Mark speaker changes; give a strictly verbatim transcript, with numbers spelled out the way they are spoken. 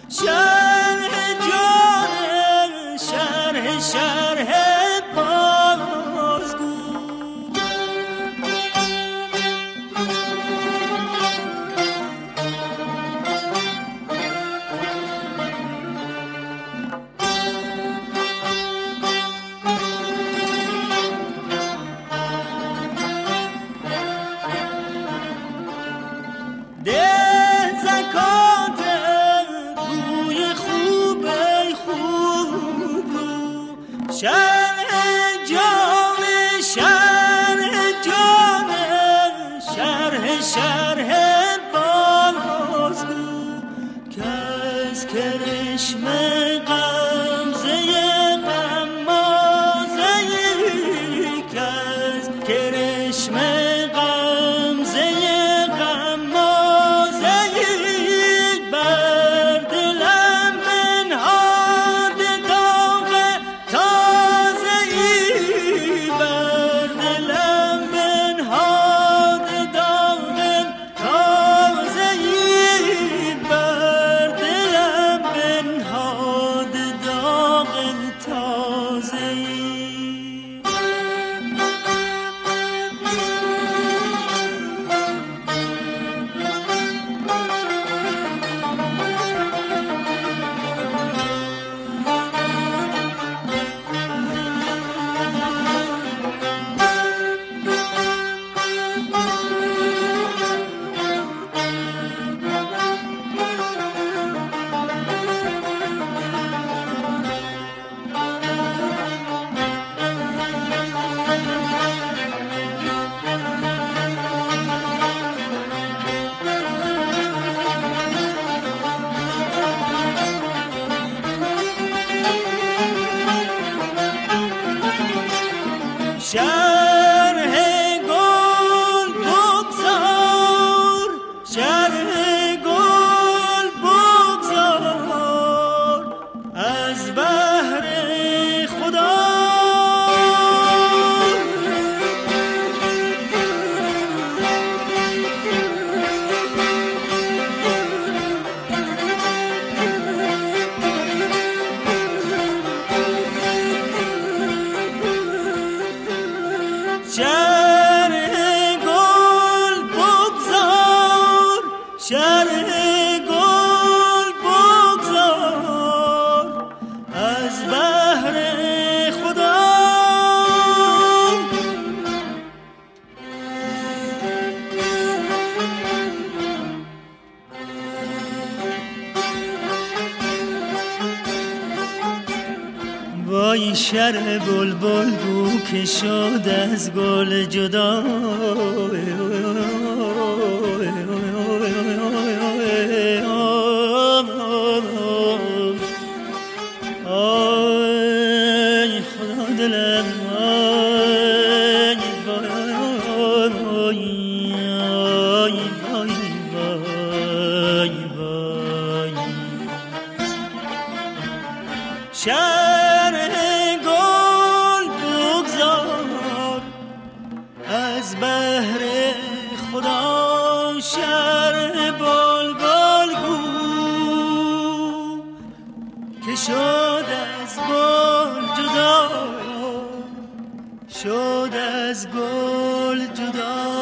Speaker 1: شرح جان شرح شرح بازگو شرح جان شرح جان شرح شرح بازگو کس کرشم غمزه غمازه کس کرشم غمزه غمازه بر دلم منهاد داغ تازه بر دلم منهاد داغ تازه بر دلم منهاد داغ تازه شرح گل بگذار شرح گل بگذار از بهر خدا شرح گل بگذار شرح گل بگذار از بهر خدا وای شرح بلبل گو که شد از گل جدا آی خدا دلم آی وای آی وای وای وای شرح گل بگذار از بهر خدا شرح بلبل گو که شد از گل جدا شد از گل جدا